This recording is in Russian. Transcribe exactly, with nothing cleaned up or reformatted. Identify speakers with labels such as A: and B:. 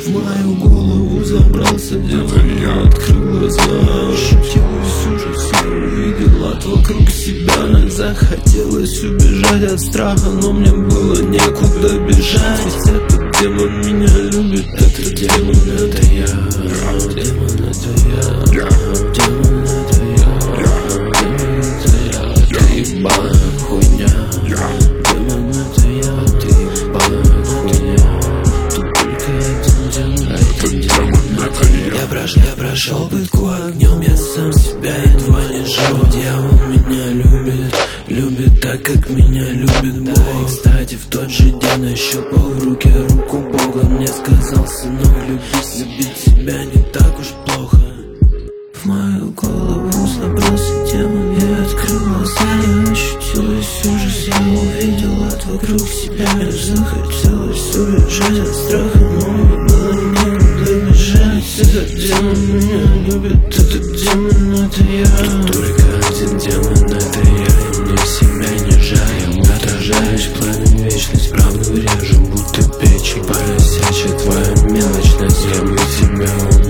A: В мою голову забрался демон, я открыл глаза, ощутилась ужас, я увидел ад вокруг себя. Захотелось убежать от страха, но мне было некуда бежать. Ведь этот демон меня любит, этот демон это я. Демон это я, демон это я, демон это я. Ты ебаная хуйня, демон это я, ты ебаная хуйня. Тут только один демон, а этот демон это я. Я прошел, я прошел пытку огнем, я сам себя едва не жил. Дьявол меня любит, любит так, как меня любит Бог. Да, и кстати, в тот же день нащупал в руке руку Бога. Мне сказал: сынок, любить, любить себя не так уж плохо. В мою голову забрался демон, я открыл глаза, я ощутилась ужас, я увидел ад вокруг себя. Мне захотелось убежать от страха, но мне было некуда бежать. Этот демон меня любит, этот демон это я. Только один демон это я, и мне себя не жаль. Я отражаюсь пламень, вечность правду режу, будто печень поросячья. Твоя мелочь на землю тебя